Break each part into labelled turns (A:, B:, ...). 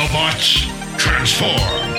A: Autobots, transform!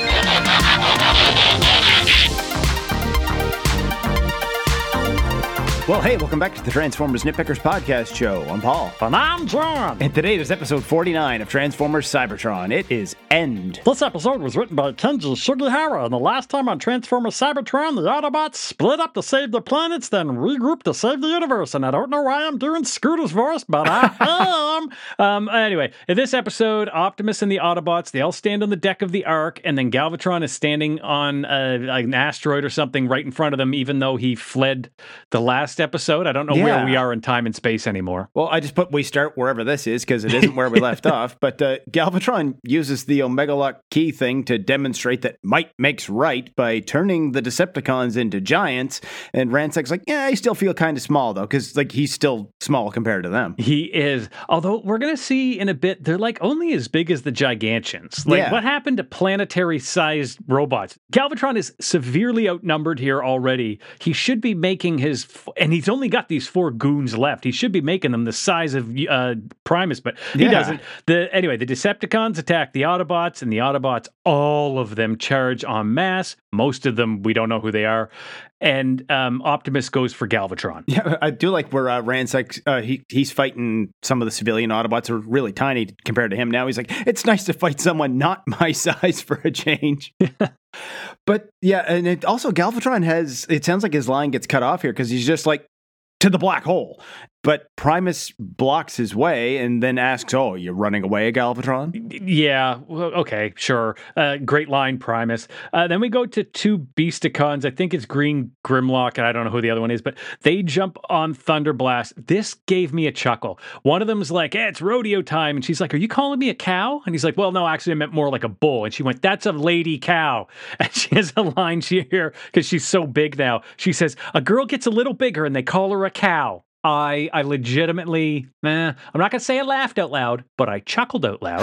B: Well, hey, welcome back to the Transformers Nitpickers Podcast Show. I'm Paul.
C: And I'm John.
B: And today is episode 49 of Transformers Cybertron. It is End.
C: This episode was written by Kenji Sugihara, and the last time on Transformers Cybertron, the Autobots split up to save the planets, then regrouped to save the universe. And I don't know why I'm doing Scooter's voice, but I am. Anyway, in this episode, Optimus and the Autobots, they all stand on the deck of the Ark, and then Galvatron is standing on an asteroid or something right in front of them, even though he fled the last episode. I don't know where we are in time and space anymore.
B: Well, I just put we start wherever this is because it isn't where we left off. But Galvatron uses the Omega Lock key thing to demonstrate that might makes right by turning the Decepticons into giants. And Ransac's like, yeah, I still feel kind of small though, because like he's still small compared to them.
C: He is. Although we're gonna see in a bit, they're like only as big as the Gigantians. Like what happened to planetary-sized robots? Galvatron is severely outnumbered here already. He should be making his, and he's only got these 4 goons left. He should be making them the size of Primus, but he doesn't. Anyway, the Decepticons attack the Autobots, and the Autobots, all of them charge en masse. Most of them, we don't know who they are. And Optimus goes for Galvatron.
B: Yeah, I do like where Ransack, he's fighting some of the civilian Autobots who are really tiny compared to him now. He's like, it's nice to fight someone not my size for a change. But yeah, and it also Galvatron it sounds like his line gets cut off here because he's just like, to the black hole. But Primus blocks his way and then asks, oh, you're running away, Galvatron?
C: Yeah, well, okay, sure. Great line, Primus. Then we go to 2 Beasticons. I think it's Green Grimlock, and I don't know who the other one is, but they jump on Thunderblast. This gave me a chuckle. One of them's like, hey, it's rodeo time. And she's like, are you calling me a cow? And he's like, well, no, actually, I meant more like a bull. And she went, that's a lady cow. And she has a line here, because she's so big now. She says, a girl gets a little bigger and they call her a cow. I legitimately, I'm not going to say I laughed out loud, but I chuckled out loud.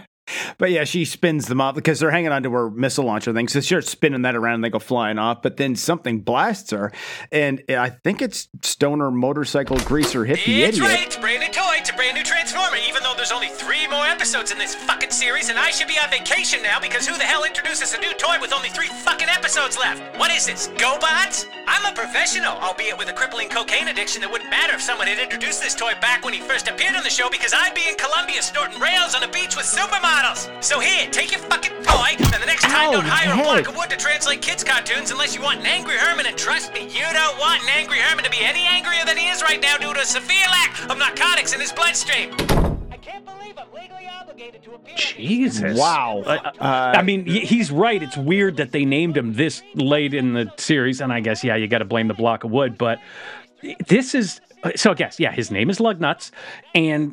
B: But yeah, she spins them off because they're hanging onto her missile launcher thing. So she's spinning that around and they go flying off. But then something blasts her. And I think it's Stoner Motorcycle Greaser Hippie
D: It's
B: Idiot.
D: right, it's a brand new toy, it's a brand new Transformer, even though there's only 3 more episodes in this fucking series, and I should be on vacation now because who the hell introduces a new toy with only 3 fucking episodes left? What is this, GoBots? I'm a professional, albeit with a crippling cocaine addiction that wouldn't matter if someone had introduced this toy back when he first appeared on the show because I'd be in Colombia snorting rails on a beach with supermodels. So here, take your fucking toy, and the next time don't hire a block of wood to translate kids' cartoons unless you want an angry Herman, and trust me, you don't want an angry Herman to be any angrier than he is right now due to a severe lack of narcotics in his bloodstream. I can't believe I'm legally obligated to appear.
C: Jesus.
B: Wow.
C: I mean, he's right. It's weird that they named him this late in the series, and I guess, you got to blame the block of wood, but this is... So I guess, his name is Lugnuts, and...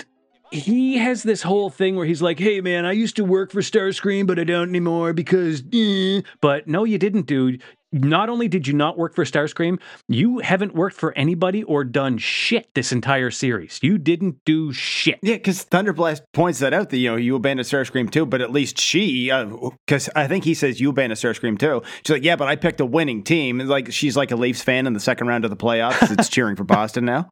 C: he has this whole thing where he's like, hey, man, I used to work for Starscream, but I don't anymore because... But no, you didn't, dude. Not only did you not work for Starscream, you haven't worked for anybody or done shit this entire series. You didn't do shit.
B: Yeah, because Thunderblast points that out that, you abandoned Starscream too, but at least she, because I think he says you abandoned Starscream too. She's like, yeah, but I picked a winning team. And like, she's like a Leafs fan in the second round of the playoffs. It's cheering for Boston now.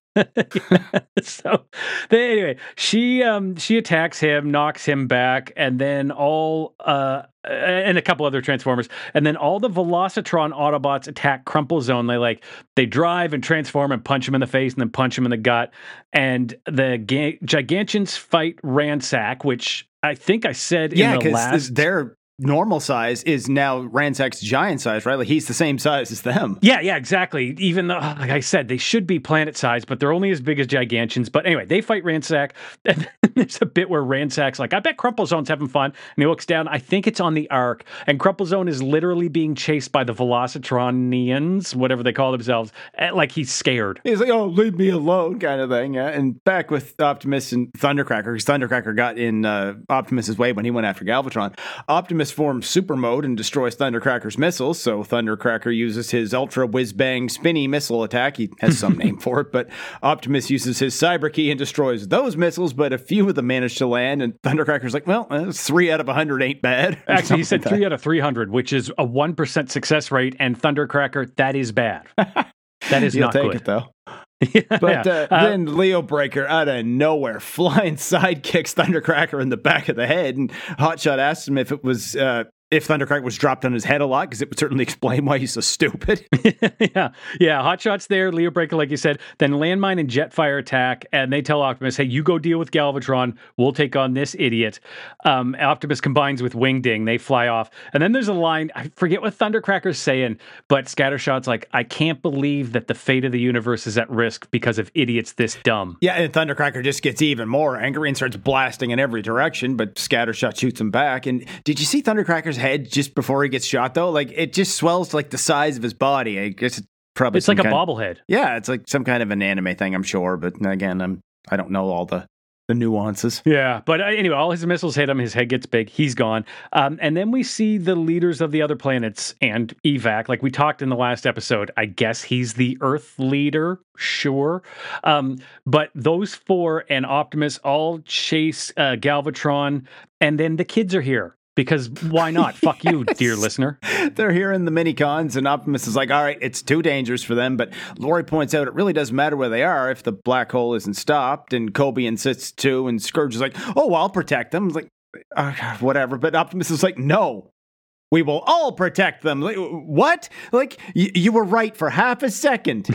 C: So anyway, she attacks him, knocks him back, and then and a couple other Transformers, and then all the Velocitron Autobots attack Crumple Zone. They drive and transform and punch him in the face and then punch him in the gut. And the Gigantians fight Ransack, which I think I said in the last...
B: they're normal size is now Ransack's giant size, right? Like he's the same size as them.
C: Yeah, exactly. Even though, like I said, they should be planet size, but they're only as big as Gigantians. But anyway, they fight Ransack. And there's a bit where Ransack's like, I bet Crumplezone's having fun. And he looks down. I think it's on the Ark. And Crumplezone is literally being chased by the Velocitronians, whatever they call themselves. Like he's scared.
B: He's like, oh, leave me alone kind of thing. Yeah. And back with Optimus and Thundercracker, because Thundercracker got in Optimus's way when he went after Galvatron. Optimus forms super mode and destroys Thundercracker's missiles, so Thundercracker uses his ultra whiz-bang spinny missile attack. He has some name for it, but Optimus uses his cyber key and destroys those missiles, but a few of them manage to land, and Thundercracker's like, well, 3 out of 100 ain't bad.
C: Actually, he said 3 out of 300, which is a 1% success rate, and Thundercracker, that is bad. That is not good.
B: You'll take it, though. But then Leo Breaker out of nowhere flying sidekicks Thundercracker in the back of the head, and Hotshot asks him if it was if Thundercracker was dropped on his head a lot, because it would certainly explain why he's so stupid.
C: yeah. Hotshot's there, Leo Breaker, like you said. Then Landmine and Jetfire attack, and they tell Optimus, "Hey, you go deal with Galvatron. We'll take on this idiot." Optimus combines with Wingding. They fly off, and then there's a line. I forget what Thundercracker's saying, but Scattershot's like, "I can't believe that the fate of the universe is at risk because of idiots this dumb."
B: Yeah, and Thundercracker just gets even more angry and starts blasting in every direction, but Scattershot shoots him back. And did you see Thundercracker's head just before he gets shot, though? Like, it just swells to like the size of his body. I guess it's probably
C: like a bobblehead.
B: Yeah, it's like some kind of an anime thing, I'm sure. But again, I don't know all the nuances.
C: Yeah, but anyway, all his missiles hit him. His head gets big. He's gone. And then we see the leaders of the other planets and Evac. Like we talked in the last episode, I guess he's the Earth leader. Sure. But those four and Optimus all chase Galvatron. And then the kids are here. Because why not? Fuck you, dear listener.
B: They're here in the mini-cons, and Optimus is like, all right, it's too dangerous for them. But Lori points out it really doesn't matter where they are if the black hole isn't stopped. And Kobe insists too, and Scourge is like, oh, I'll protect them. It's like, whatever. But Optimus is like, no, we will all protect them. Like, what? Like, you were right for half a second.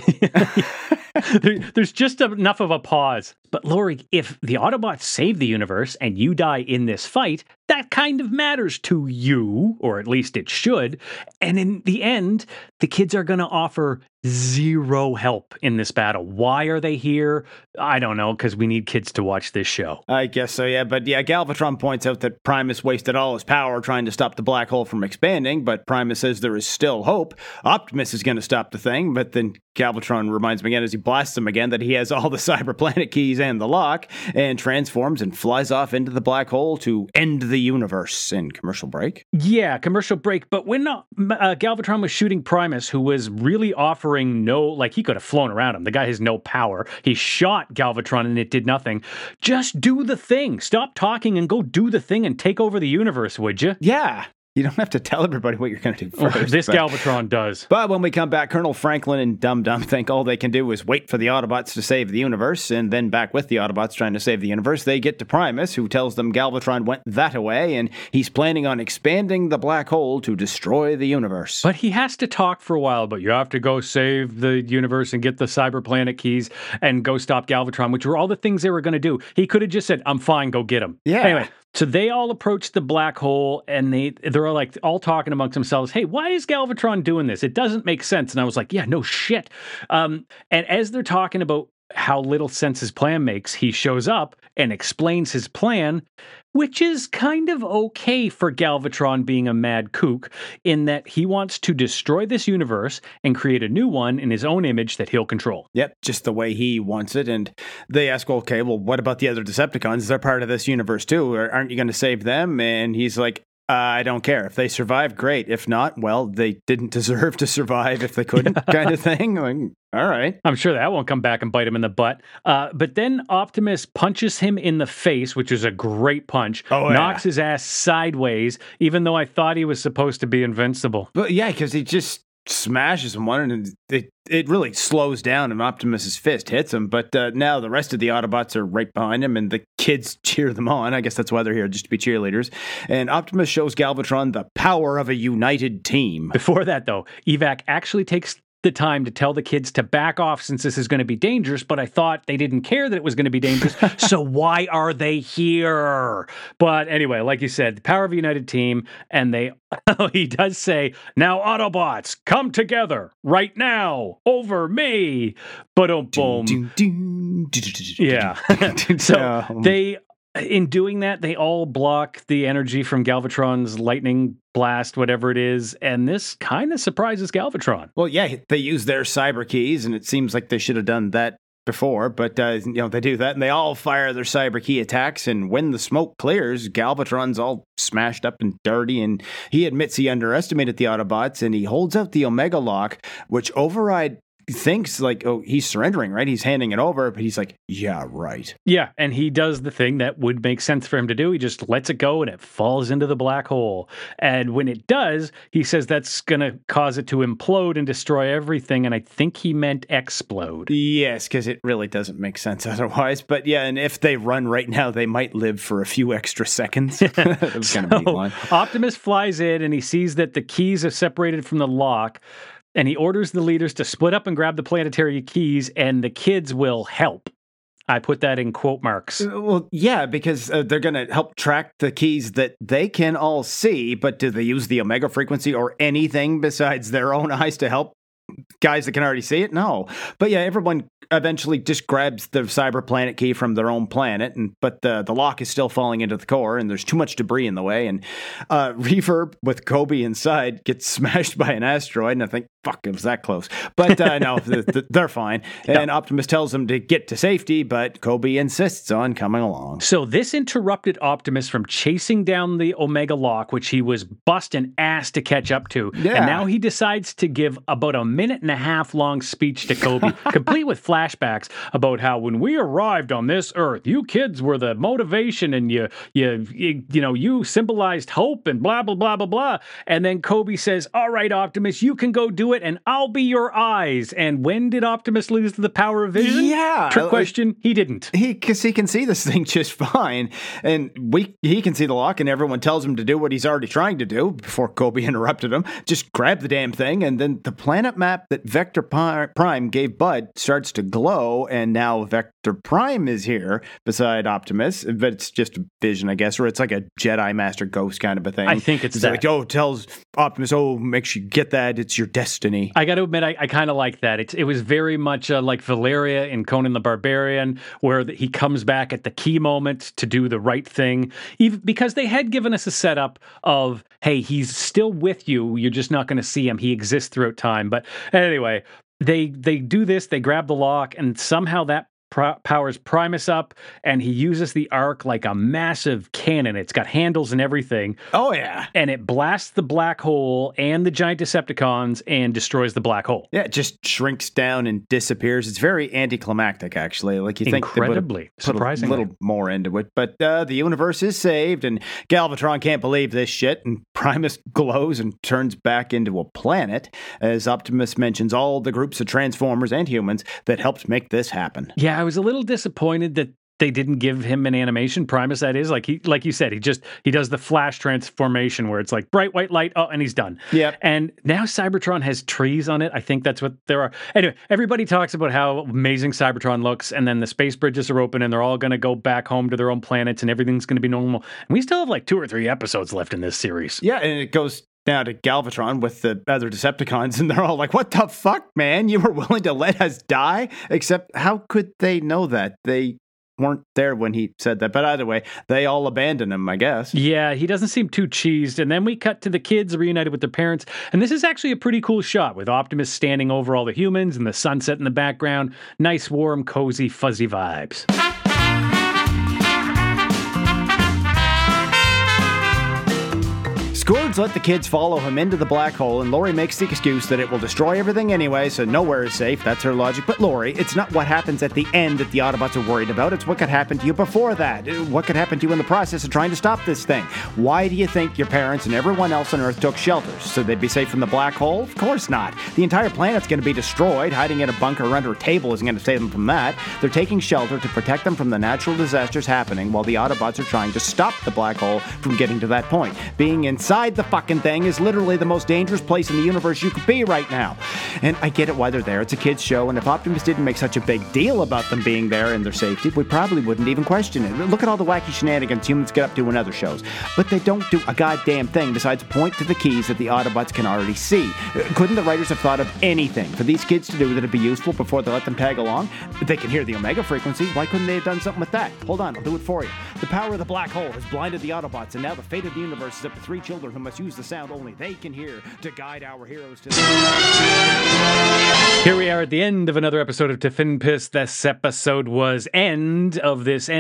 C: There's just enough of a pause. But Lori, if the Autobots save the universe and you die in this fight, that kind of matters to you, or at least it should. And in the end, the kids are going to offer zero help in this battle. Why are they here? I don't know, because we need kids to watch this show.
B: I guess so, yeah. But yeah, Galvatron points out that Primus wasted all his power trying to stop the black hole from expanding, but Primus says there is still hope. Optimus is going to stop the thing, but then Galvatron reminds me again as he blasts him again that he has all the Cyber Planet keys and the lock, and transforms and flies off into the black hole to end the universe. In commercial break.
C: Yeah, commercial break. But when Galvatron was shooting Primus, who was really offering he could have flown around him. The guy has no power. He shot Galvatron and it did nothing. Just do the thing. Stop talking and go do the thing and take over the universe, would you?
B: Yeah. You don't have to tell everybody what you're going to do first.
C: Galvatron does.
B: But when we come back, Colonel Franklin and Dum Dum think all they can do is wait for the Autobots to save the universe, and then back with the Autobots trying to save the universe, they get to Primus, who tells them Galvatron went that-a-way, and he's planning on expanding the black hole to destroy the universe.
C: But he has to talk for a while, but you have to go save the universe and get the Cyber Planet keys and go stop Galvatron, which were all the things they were going to do. He could have just said, I'm fine, go get him.
B: Yeah.
C: Anyway. So they all approach the black hole, and they're like all talking amongst themselves. Hey, why is Galvatron doing this? It doesn't make sense. And I was like, yeah, no shit. And as they're talking about how little sense his plan makes, he shows up and explains his plan, which is kind of okay for Galvatron being a mad kook, in that he wants to destroy this universe and create a new one in his own image that he'll control.
B: Yep, just the way he wants it. And they ask, okay, well, what about the other Decepticons? They're part of this universe too. Aren't you going to save them? And he's like, I don't care. If they survive, great. If not, well, they didn't deserve to survive if they couldn't, kind of thing. Like, all right.
C: I'm sure that won't come back and bite him in the butt. But then Optimus punches him in the face, which is a great punch.
B: Oh, yeah.
C: Knocks his ass sideways, even though I thought he was supposed to be invincible.
B: But yeah, because he just smashes him one, and it really slows down, and Optimus's fist hits him. But now the rest of the Autobots are right behind him, and the kids cheer them on. I guess that's why they're here, just to be cheerleaders. And Optimus shows Galvatron the power of a united team.
C: Before that, though, Evac actually takes the time to tell the kids to back off since this is going to be dangerous, but I thought they didn't care that it was going to be dangerous, so why are they here? But anyway, like you said, the power of a united team, and he does say, now Autobots, come together right now over me. Boom. Yeah. So they... In doing that, they all block the energy from Galvatron's lightning blast, whatever it is, and this kind of surprises Galvatron.
B: Well, yeah, they use their cyber keys, and it seems like they should have done that before, but they do that, and they all fire their cyber key attacks, and when the smoke clears, Galvatron's all smashed up and dirty, and he admits he underestimated the Autobots, and he holds out the Omega Lock, which override thinks like, oh, he's surrendering, right? He's handing it over, but he's like, yeah, right.
C: Yeah, and he does the thing that would make sense for him to do. He just lets it go and it falls into the black hole. And when it does, he says that's going to cause it to implode and destroy everything. And I think he meant explode.
B: Yes, because it really doesn't make sense otherwise. But yeah, and if they run right now, they might live for a few extra seconds. That was kind of a neat line.
C: Optimus flies in and he sees that the keys are separated from the lock. And he orders the leaders to split up and grab the planetary keys, and the kids will help. I put that in quote marks.
B: Well, yeah, because they're going to help track the keys that they can all see, but do they use the Omega frequency or anything besides their own eyes to help guys that can already see it? No. But yeah, everyone eventually just grabs the cyber planet key from their own planet, but the lock is still falling into the core, and there's too much debris in the way, and Reverb with Kobe inside gets smashed by an asteroid, and I think, fuck, it was that close. But no, they're fine. And Optimus tells them to get to safety, but Kobe insists on coming along.
C: So this interrupted Optimus from chasing down the Omega lock, which he was busting ass to catch up to.
B: Yeah.
C: And now he decides to give about a 1.5-minute long speech to Kobe, complete with flashbacks about how when we arrived on this Earth, you kids were the motivation, and you symbolized hope and blah blah blah blah blah. And then Kobe says, "All right, Optimus, you can go do it, and I'll be your eyes." And when did Optimus lose the power of vision?
B: Yeah,
C: Trick question. He didn't.
B: Because he can see this thing just fine, and he can see the lock, and everyone tells him to do what he's already trying to do before Kobe interrupted him. Just grab the damn thing, and then the planet map that Vector Prime gave Bud starts to glow, and now Vector Prime is here beside Optimus, but it's just a vision, I guess, or it's like a Jedi Master Ghost kind of a thing.
C: I think it's that.
B: Like, tells Optimus, make sure you get that, it's your destiny.
C: I got to admit, I kind of like that. It was very much like Valeria in Conan the Barbarian, where he comes back at the key moment to do the right thing, even because they had given us a setup of, hey, he's still with you, you're just not going to see him, he exists throughout time. But anyway, they do this, they grab the lock, and somehow that powers Primus up, and he uses the Ark like a massive cannon. It's got handles and everything.
B: Oh, yeah.
C: And it blasts the black hole and the giant Decepticons and destroys the black hole.
B: Yeah, it just shrinks down and disappears. It's very anticlimactic, actually. Like, you think
C: incredibly, surprisingly,
B: a little more into it. But the universe is saved, and Galvatron can't believe this shit, and Primus glows and turns back into a planet, as Optimus mentions all the groups of Transformers and humans that helped make this happen.
C: Yeah, I was a little disappointed that they didn't give him an animation, Primus, that is. Like you said, he does the flash transformation where it's like bright white light, and he's done.
B: Yeah.
C: And now Cybertron has trees on it. I think that's what there are. Anyway, everybody talks about how amazing Cybertron looks, and then the space bridges are open, and they're all going to go back home to their own planets, and everything's going to be normal. And we still have like 2 or 3 episodes left in this series.
B: Yeah, and it goes now to Galvatron with the other Decepticons, and they're all like, what the fuck, man? You were willing to let us die? Except, how could they know that? They weren't there when he said that. But either way, they all abandon him, I guess.
C: Yeah, he doesn't seem too cheesed. And then we cut to the kids reunited with their parents. And this is actually a pretty cool shot with Optimus standing over all the humans and the sunset in the background. Nice, warm, cozy, fuzzy vibes.
B: Scourge let the kids follow him into the black hole, and Lori makes the excuse that it will destroy everything anyway, so nowhere is safe. That's her logic. But Lori, it's not what happens at the end that the Autobots are worried about. It's what could happen to you before that. What could happen to you in the process of trying to stop this thing? Why do you think your parents and everyone else on Earth took shelters? So they'd be safe from the black hole? Of course not. The entire planet's going to be destroyed. Hiding in a bunker or under a table isn't going to save them from that. They're taking shelter to protect them from the natural disasters happening while the Autobots are trying to stop the black hole from getting to that point. Being inside the fucking thing is literally the most dangerous place in the universe you could be right now. And I get it why they're there. It's a kid's show, and if Optimus didn't make such a big deal about them being there and their safety, we probably wouldn't even question it. Look at all the wacky shenanigans humans get up to in other shows. But they don't do a goddamn thing besides point to the keys that the Autobots can already see. Couldn't the writers have thought of anything for these kids to do that'd be useful before they let them tag along? They can hear the Omega frequency. Why couldn't they have done something with that? Hold on, I'll do it for you. The power of the black hole has blinded the Autobots, and now the fate of the universe is up to 3 children who must use the sound only they can hear to guide our heroes to the
C: Here we are at the end of another episode of Tiffinpiss. This episode was end of this.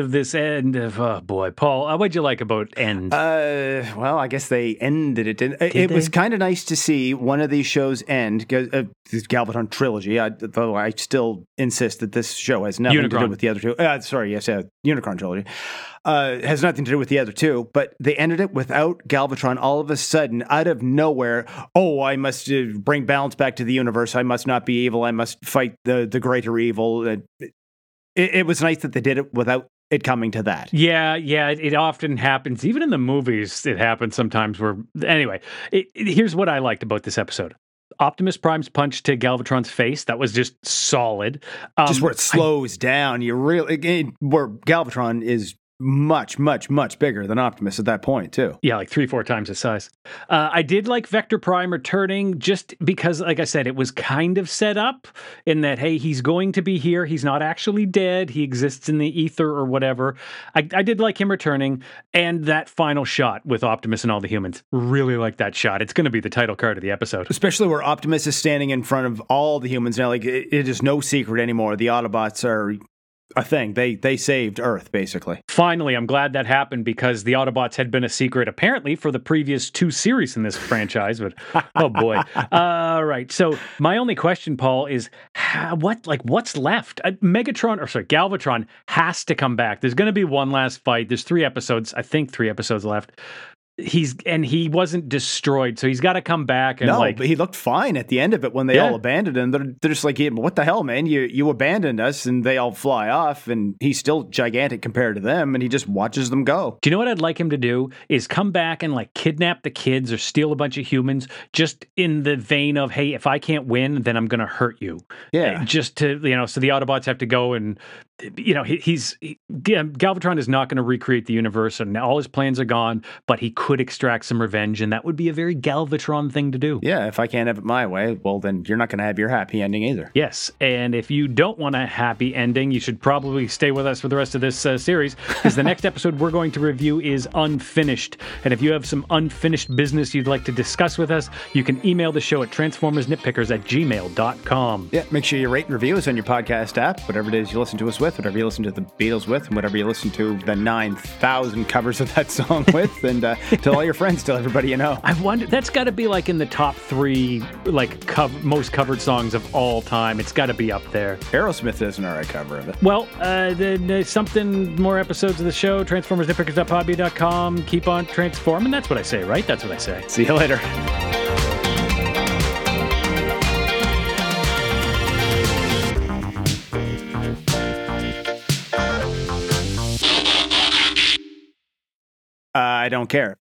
C: Oh boy, Paul, what'd you like about end?
B: Well, I guess they ended it. It was kind of nice to see one of these shows end. This Galvatron trilogy, though I still insist that this show has nothing to do with the other two. Unicron trilogy. Has nothing to do with the other two, but they ended it without Galvatron all of a sudden, out of nowhere. Oh, I must bring balance back to the universe. I must not be evil. I must fight the greater evil. It was nice that they did it without it coming to that.
C: Yeah, it often happens. Even in the movies, it happens sometimes where... Anyway, here's what I liked about this episode. Optimus Prime's punch to Galvatron's face, that was just solid.
B: Just where it slows down. Where Galvatron is much, much, much bigger than Optimus at that point, too.
C: Yeah, like 3-4 times his size. I did like Vector Prime returning just because, like I said, it was kind of set up in that, hey, he's going to be here. He's not actually dead. He exists in the ether or whatever. I did like him returning. And that final shot with Optimus and all the humans. Really like that shot. It's going to be the title card of the episode.
B: Especially where Optimus is standing in front of all the humans now. Like, it is no secret anymore. The Autobots are a thing. They saved Earth, basically.
C: Finally, I'm glad that happened because the Autobots had been a secret, apparently, for the previous 2 series in this franchise. But oh boy! All right. So my only question, Paul, is what's left? Galvatron has to come back. There's going to be one last fight. There's 3 episodes. I think 3 episodes left. He wasn't destroyed, so he's got to come back. And
B: but he looked fine at the end of it when they all abandoned him. They're just like, what the hell, man? You abandoned us, and they all fly off, and he's still gigantic compared to them, and he just watches them go.
C: Do you know what I'd like him to do? Is come back and kidnap the kids or steal a bunch of humans, just in the vein of, hey, if I can't win, then I'm going to hurt you.
B: Yeah.
C: Just to, so the Autobots have to go and, Galvatron is not going to recreate the universe, and all his plans are gone, but he could extract some revenge, and that would be a very Galvatron thing to do.
B: Yeah, if I can't have it my way, well, then you're not going to have your happy ending either.
C: Yes, and if you don't want a happy ending, you should probably stay with us for the rest of this series, because the next episode we're going to review is Unfinished. And if you have some unfinished business you'd like to discuss with us, you can email the show at transformersnitpickers@gmail.com.
B: Yeah, make sure you rate and review us on your podcast app, whatever it is you listen to us with, whatever you listen to the Beatles with, and whatever you listen to the 9,000 covers of that song with, and tell all your friends, tell everybody you know.
C: I wonder, that's got to be in the top 3 most covered songs of all time. It's got to be up there.
B: Aerosmith does an alright cover of it.
C: Well, something more episodes of the show, transformersnitpickers.podbean.com. Keep on transforming. That's what I say, right? That's what I say.
B: See you later. I don't care.